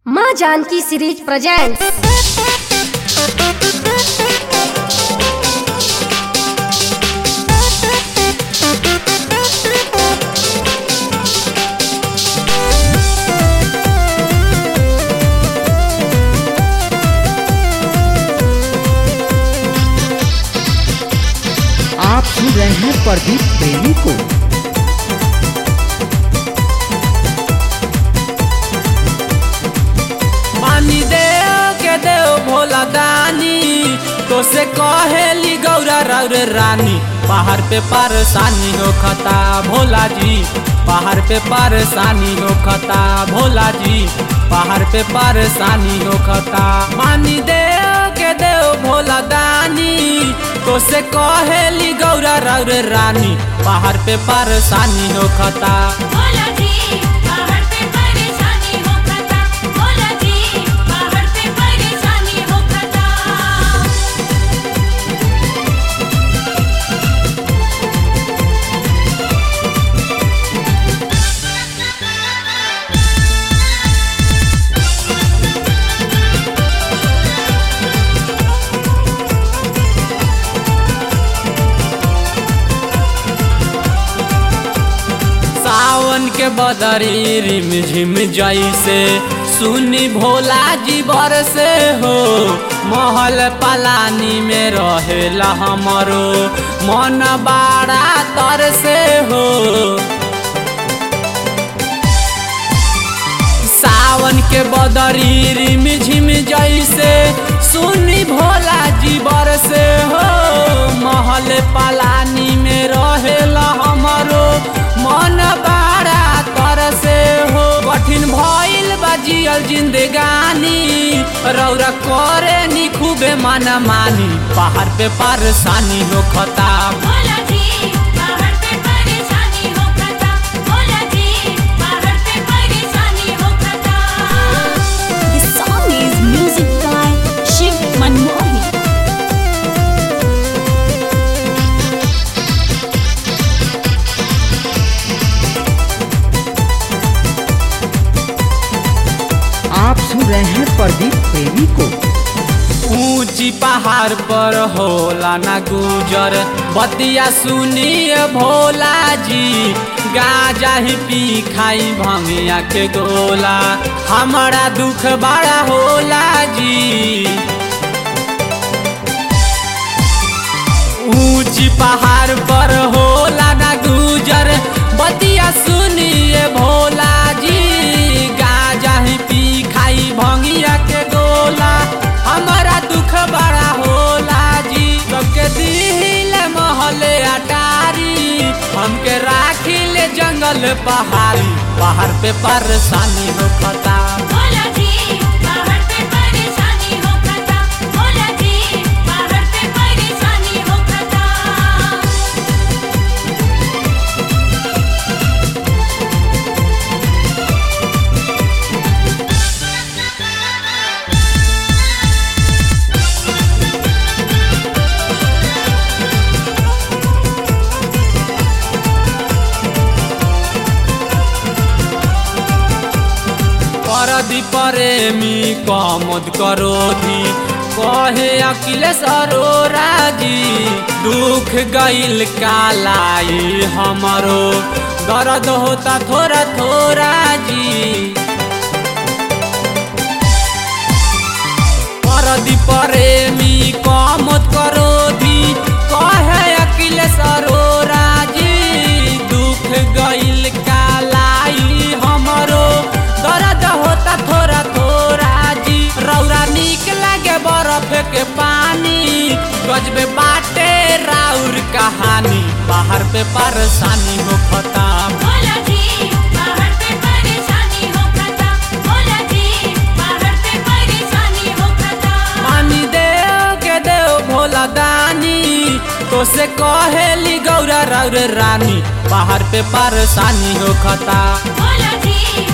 माँ Janaki series presents. आप सुन रहे हैं प्रदीप प्रेमी को। पानी देव के देव भोला दानी तो से कहेली गौरा रौर रानी। पहाड़ पे परेशानी हो खता भोला जी, पहाड़ पे परेशानी हो खता भोला जी, पहाड़ पे परेशानी हो खता। पानी देव के देव भोला दानी तो से कहेली गौरा रौर रानी। पहाड़ पे परेशानी हो खता भोला जी, पहाड़ पे परेशानी हो खता। भोला जी, पहाड़ पे परेशानी हो खता। सावन के बदरी रिम झिम जैसे सुनी भोला जी बरसे हो। महल पलानी में रहेला हमरो मन बड़ा तरसे हो। सावन के बदरी रिम झिम जैसे सुनी भोला जी बरसे हो। महल पलानी में रहेला हमरो मन बड़ा तरसे हो। कठिन भइल बा जियल जिंदगानी, रौरा करे नी खूबे माना मानी। पहाड़ पे परेशानी हो खता भोला जी, पहाड़ पे परेशानी हो खता। भोला जी, पहाड़ पे परेशानी हो खता। This song is music by Shiv Manmohan. आप सुन रहे हैं प्रदीप प्रेमी को। ऊंची पहाड़ पर होला ना गुजर, बतिया सुनिए भोला जी। गाजा ही पी खाई भंगिया के गोला, हमारा दुख बड़ा होला जी। ऊंची पहाड़ पर होला ना गुजर, बतिया सुनिए भोला जी। गाजा ही पी खाई भंगिया के गोला, हमारा दुख बड़ा होला जी। सबके दिल महले अटारी, हमके राखिले जंगल पहाड़ी। पहाड़ पे परेशानी हो खता भोला जी, पहाड़ पे परेशानी हो खता। भोला जी, पहाड़ पे परेशानी हो खता। परदी प्रेमी कमद करोधी कहे अखिलेश अरोरा जी। दुख गइल कालाई हमरो, दर्द होता थोड़ा थोड़ा जी। परदी प्रेमी कमद करोधी कहे अखिलेश अरोरा जी। दुख गइल कालाई हमरो, दर्द होता थोड़ा थोड़ा जी। रौरा निक लागे बर्फ के पानी, गजबे बाटे राउर कहानी। पहाड़ पे परेशानी हो खता भोला जी, पहाड़ पे परेशानी हो खता। भोला जी, पहाड़ पे परेशानी हो खता। पानी देव के देव भोला दानी तो से कहेली गौरा रौर रानी। पहाड़ पे परेशानी हो खता भोला जी,